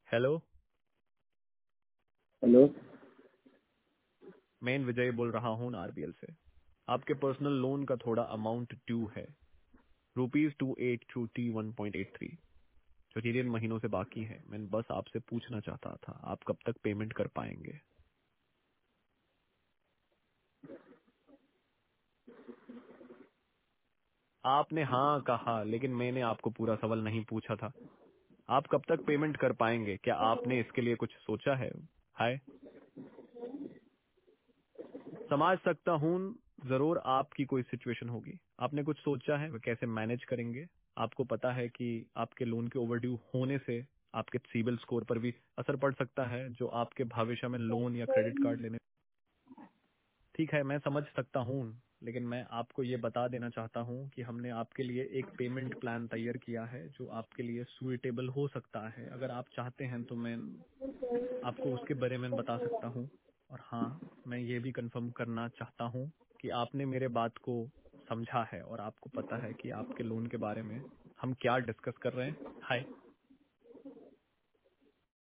Hello, hello. मैं विजय बोल रहा हूँ आरबीएल से। आपके पर्सनल लोन का थोड़ा अमाउंट ड्यू है, ₹2821.83, जो 3 महीनों से बाकी है। मैं बस आपसे पूछना चाहता था, आप कब तक पेमेंट कर पाएंगे? आपने हाँ कहा, लेकिन मैंने आपको पूरा सवाल नहीं पूछा था। आप कब तक पेमेंट कर पाएंगे? क्या आपने इसके लिए कुछ सोचा है? हाय, समझ सकता हूँ, जरूर आपकी कोई सिचुएशन होगी। आपने कुछ सोचा है वो कैसे मैनेज करेंगे? आपको पता है कि आपके लोन के ओवरड्यू होने से आपके सिबिल स्कोर पर भी असर पड़ सकता है, जो आपके भविष्य में लोन या क्रेडिट कार्ड लेने। ठीक है, मैं समझ सकता हूँ, लेकिन मैं आपको ये बता देना चाहता हूँ कि हमने आपके लिए एक पेमेंट प्लान तैयार किया है जो आपके लिए सुइटेबल हो सकता है। अगर आप चाहते हैं तो मैं आपको उसके बारे में बता सकता हूँ। और हाँ, मैं ये भी कंफर्म करना चाहता हूँ कि आपने मेरे बात को समझा है और आपको पता है कि आपके लोन के बारे में हम क्या डिस्कस कर रहे हैं। हाय,